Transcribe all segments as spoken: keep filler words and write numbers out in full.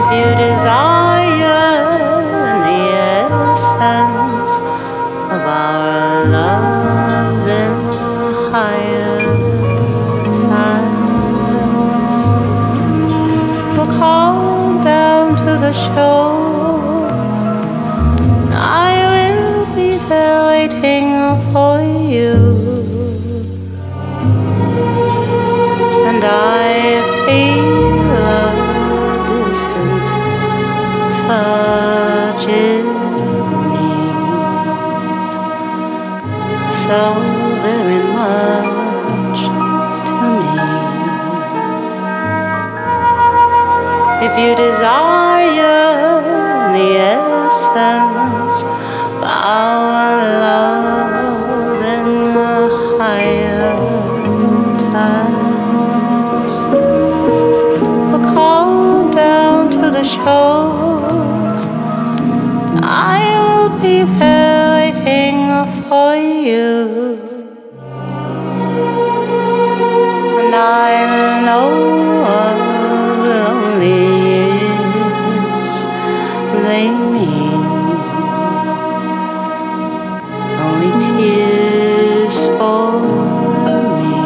If you desire the essence of our love, then higher times will come down to the shore. I will be there waiting for you, and I feel a distant touch in knees, so very much to me. If you desire the essence of our love, then the higher times will come down to the shore. I will be there waiting for you, and I know what lonely years they mean. Only tears for me.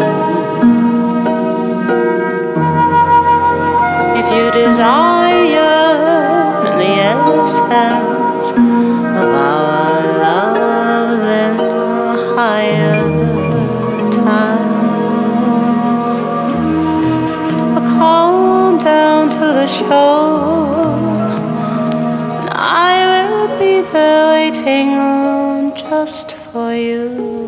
If you desire the essence of our love, then higher times will come down to the shore, and I will be there waiting just for you.